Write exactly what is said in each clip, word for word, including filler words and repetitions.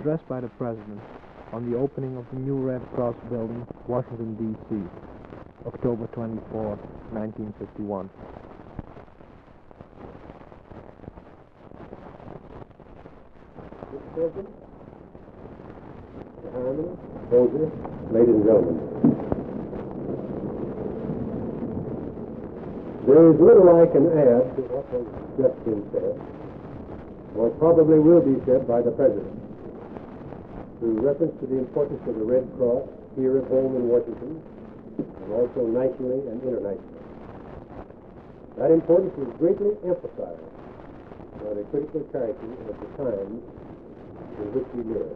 address by the President on the opening of the new Red Cross building, Washington, D C, October twenty-fourth, nineteen fifty-one. Mister President, Mister Harmon, soldiers, ladies and gentlemen. There is little I can add to what has just been said, or probably will be said by the President, through reference to the importance of the Red Cross here at home in Washington, and also nationally and internationally. That importance is greatly emphasized by the critical character of the times in which we live.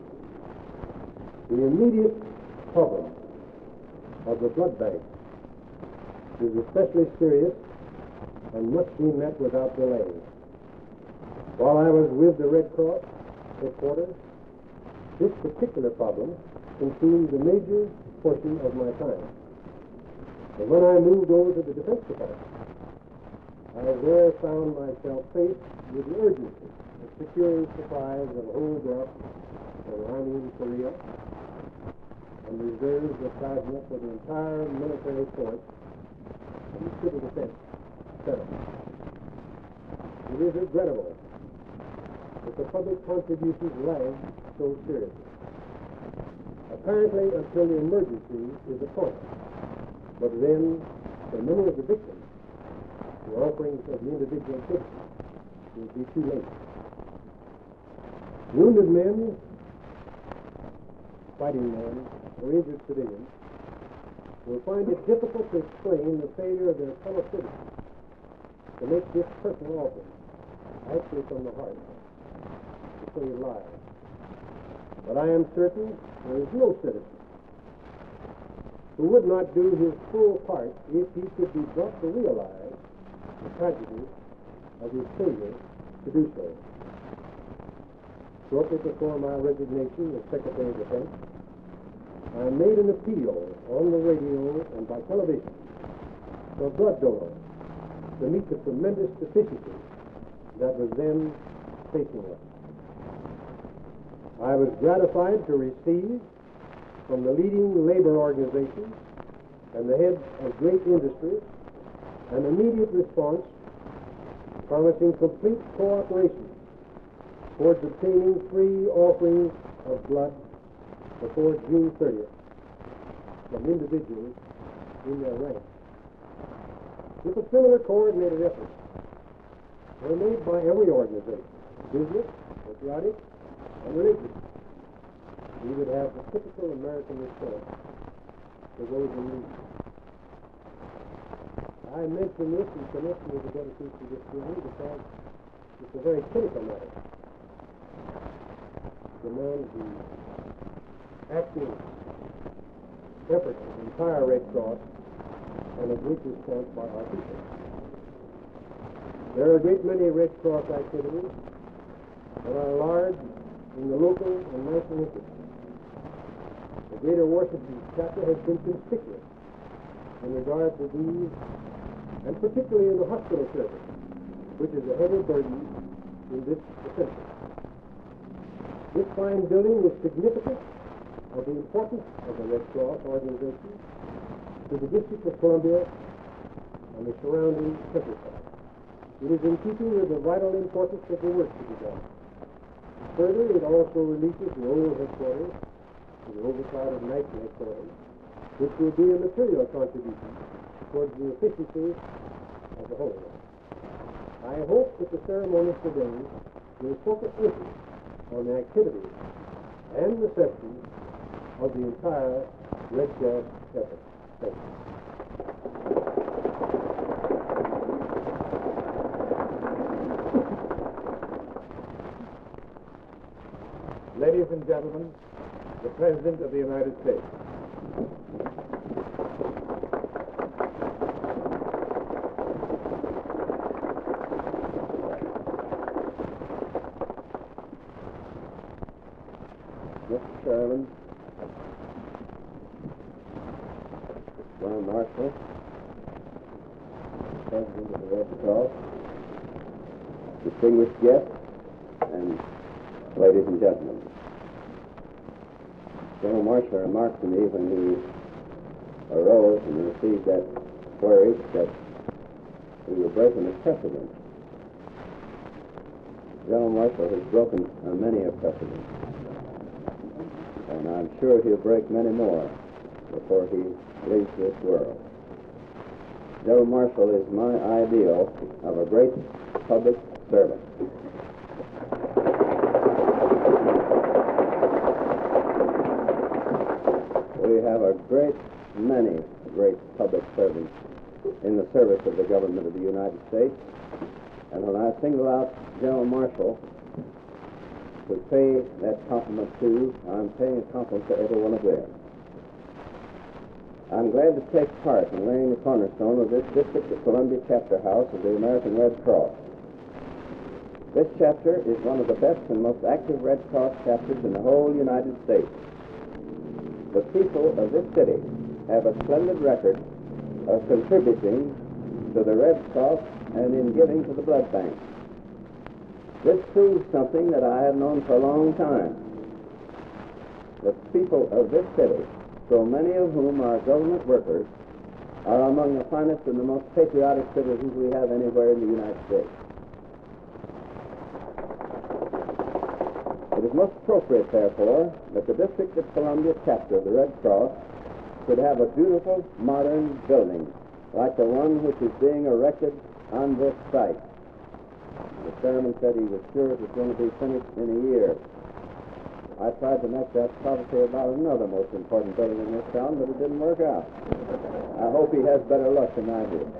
The immediate problem of the blood bank is especially serious and must be met without delay. While I was with the Red Cross headquarters, this particular problem consumed a major portion of my time. And when I moved over to the Defense Department, I there found myself faced with the urgency of securing supplies of whole crop for the Army in Korea and reserves of plasma for the entire military force and the civil defense settlement. It is regrettable that the public contributions lag so seriously. Apparently, until the emergency is upon us, but then, for many of the victims, the offerings of the individual citizens will be too late. Wounded men, fighting men, or injured civilians will find it difficult to explain the failure of their fellow citizens to make this personal offering, actually from the heart, to save lives. But I am certain there is no citizen who would not do his full part if he could be brought to realize the tragedy of his failure to do so. Shortly before my resignation as Secretary of Defense, I made an appeal on the radio and by television for blood donors to meet the tremendous deficiency that was then facing us. I was gratified to receive from the leading labor organizations and the heads of great industries an immediate response promising complete cooperation towards obtaining free offerings of blood before June thirtieth from individuals in their ranks. If a similar coordinated effort were made by every organization, business, patriotic, and religious, we would have the typical American response to those in need. I mention this in connection with the dedication of this building because it's a very critical matter. It demands the active effort of the entire Red Cross and a great response by our people. There are a great many Red Cross activities that are large in the local and national interest. The Greater Washington chapter has been conspicuous in regard to these, and particularly in the hospital service, which is a heavy burden in this vicinity. This fine building is significant of the importance of the Red Cross organization to the District of Columbia and the surrounding countryside. It is in keeping with the vital importance of the work to be done. Further, it also releases the old headquarters to the overcrowded national headquarters, which will be a material contribution towards the efficiency of the whole. I hope that the ceremony today will focus interest on the activities and necessities of the entire Red Cross effort. Thank you. Ladies and gentlemen, the President of the United States. Mister Chairman, John Marshall, President of the Red Cross, distinguished guests, and ladies and gentlemen. General Marshall remarked to me when he arose and received that flourish that we were breaking a precedent. General Marshall has broken uh, many a precedent, and I'm sure he'll break many more before he leaves this world. General Marshall is my ideal of a great public servant. We have a great many great public servants in the service of the government of the United States, and when I single out General Marshall to pay that compliment to, I'm paying a compliment to every one of them. I'm glad to take part in laying the cornerstone of this District of Columbia chapter house of the American Red Cross. This chapter is one of the best and most active Red Cross chapters in the whole United States. The people of this city have a splendid record of contributing to the Red Cross and in giving to the blood bank. This proves something that I have known for a long time. The people of this city, so many of whom are government workers, are among the finest and the most patriotic citizens we have anywhere in the United States. It is most appropriate, therefore, that the District of Columbia chapter of the Red Cross should have a beautiful, modern building like the one which is being erected on this site. The chairman said he was sure it was going to be finished in a year. I tried to make that prophecy about another most important building in this town, but it didn't work out. I hope he has better luck than I do.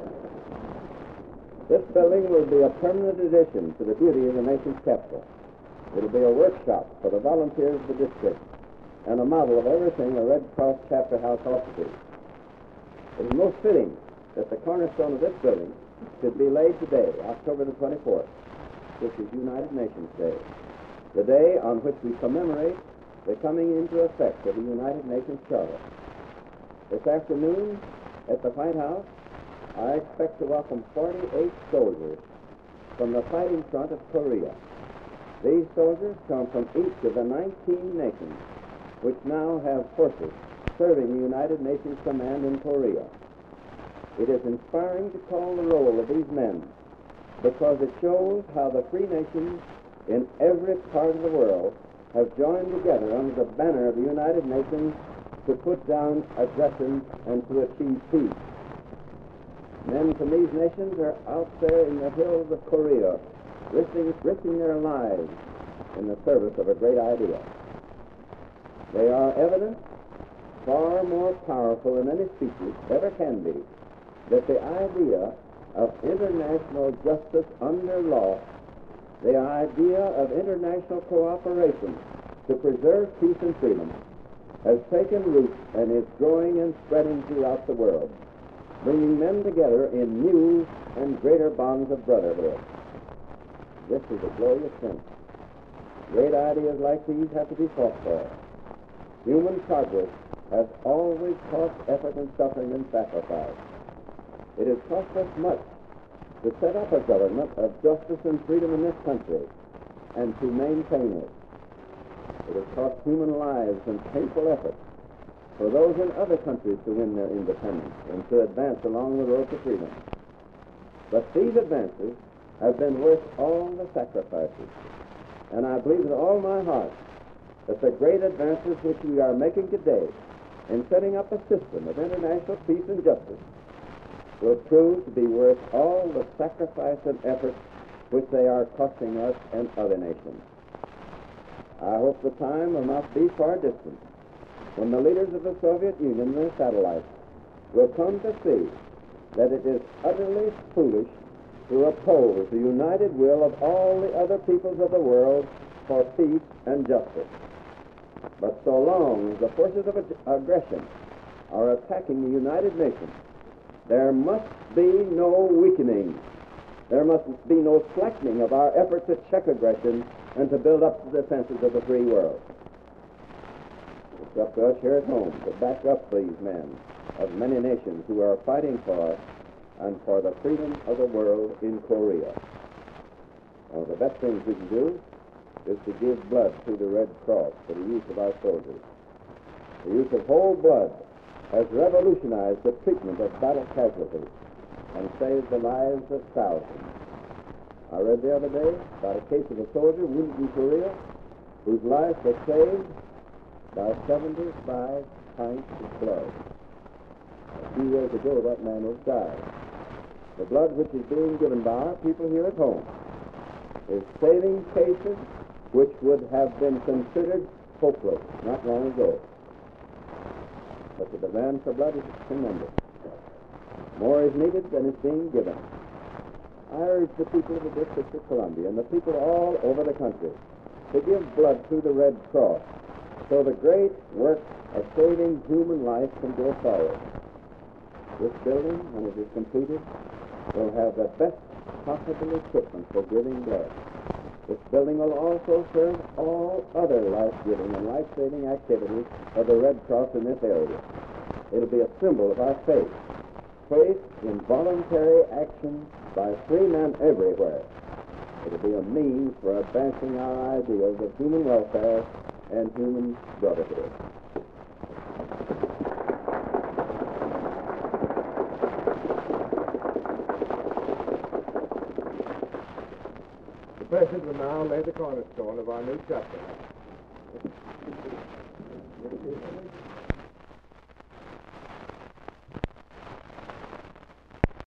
This building will be a permanent addition to the beauty of the nation's capital. It'll be a workshop for the volunteers of the district and a model of everything a Red Cross chapter house ought to be. It is most fitting that the cornerstone of this building should be laid today, October the twenty-fourth, which is United Nations Day, the day on which we commemorate the coming into effect of the United Nations Charter. This afternoon at the White House, I expect to welcome forty-eight soldiers from the fighting front of Korea. These soldiers come from each of the nineteen nations which now have forces serving the United Nations Command in Korea. It is inspiring to call the roll of these men because it shows how the free nations in every part of the world have joined together under the banner of the United Nations to put down aggression and to achieve peace. Men from these nations are out there in the hills of Korea, risking, risking their lives in the service of a great idea. They are evidence far more powerful than any speeches ever can be that the idea of international justice under law, the idea of international cooperation to preserve peace and freedom, has taken root and is growing and spreading throughout the world, bringing men together in new and greater bonds of brotherhood. This is a glorious thing. Great ideas like these have to be fought for. Human progress has always cost effort and suffering and sacrifice. It has cost us much to set up a government of justice and freedom in this country and to maintain it. It has cost human lives and painful effort for those in other countries to win their independence and to advance along the road to freedom. But these advances have been worth all the sacrifices, and I believe with all my heart that the great advances which we are making today in setting up a system of international peace and justice will prove to be worth all the sacrifice and effort which they are costing us and other nations. I hope the time will not be far distant when the leaders of the Soviet Union and their satellites will come to see that it is utterly foolish to oppose the united will of all the other peoples of the world for peace and justice. But so long as the forces of ag- aggression are attacking the United Nations, there must be no weakening. There must be no slackening of our efforts to check aggression and to build up the defenses of the free world. It's up to us here at home to back up these men of many nations who are fighting for us and for the freedom of the world in Korea. One of the best things we can do is to give blood to the Red Cross for the use of our soldiers. The use of whole blood has revolutionized the treatment of battle casualties and saved the lives of thousands. I read the other day about a case of a soldier wounded in Korea whose life was saved by seventy-five pints of blood. A few years ago, that man was died. The blood which is being given by our people here at home is saving cases which would have been considered hopeless not long ago. But the demand for blood is tremendous. More is needed than is being given. I urge the people of the District of Columbia and the people all over the country to give blood through the Red Cross so the great work of saving human life can go forward. This building, when it is completed, will have the best possible equipment for giving blood. This building will also serve all other life-giving and life-saving activities of the Red Cross in this area. It'll be a symbol of our faith, faith in voluntary action by free men everywhere. It'll be a means for advancing our ideals of human welfare and human brotherhood. The President will now lay the cornerstone of our new chapter house.